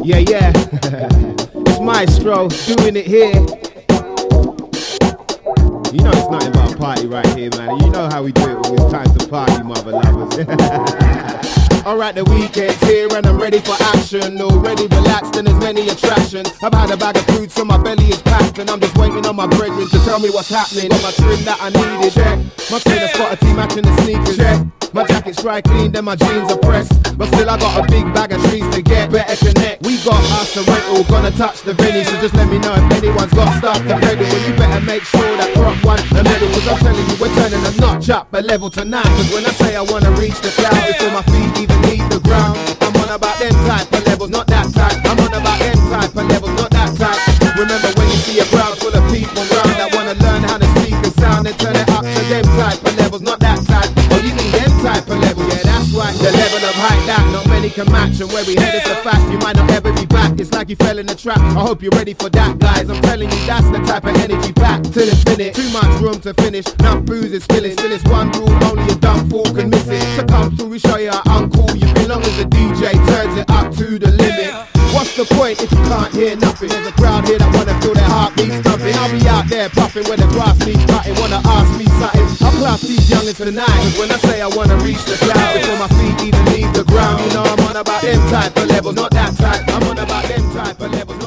Yeah. It's Maestro doing it here. You know it's nothing but a party right here, man. And you know how we do it when it's time to party, mother lovers. Alright, the weekend's here and I'm ready for action. Already relaxed and there's many attractions. I've had a bag of food so my belly is packed, and I'm just waiting on my brethren to tell me what's happening. Got my trim that I needed, check. My trainer spot a tee matching the sneakers, check. My jacket's dry clean, then my jeans are pressed. But still I got a big bag of streets to get. Better connect. We got us a rental, gonna touch the venue. So just let me know if anyone's got stuff to pedal. Well, you better make sure that Crop won the medal. Cause I'm telling you, we're turning a notch up a level tonight. Cause when I say I wanna reach the cloud before my feet even leave the ground, I'm on about them type of levels, not that type. I'm on about them type of levels, not that type. Remember when you see a crowd full of people round that wanna learn how to speak and sound and turn it up to them type of levels, not that type. Oh, you need them type of levels, yeah, that's right. The level of height that not many can match, and where we head is a fact. You might not ever be back. It's like you fell in the trap. I hope you're ready for that, guys. I'm telling you, that's the type of energy pack till infinite. Too much room to finish. Enough booze is spilling. Still it's one rule, only a dumb fool can miss it. So come through, we show you how uncool you feel. Long as the DJ turns it up to the limit. What's the point if you can't hear nothing? There's a crowd here that wanna feel their heartbeats thumping. I'll be out there puffing when the grass needs cutting. Wanna ask me something? I'll class these youngins tonight. Cause when I say I wanna reach the cloud before my feet even leave the ground, you know I'm on about them type of levels, not that type. I'm on about them type of levels.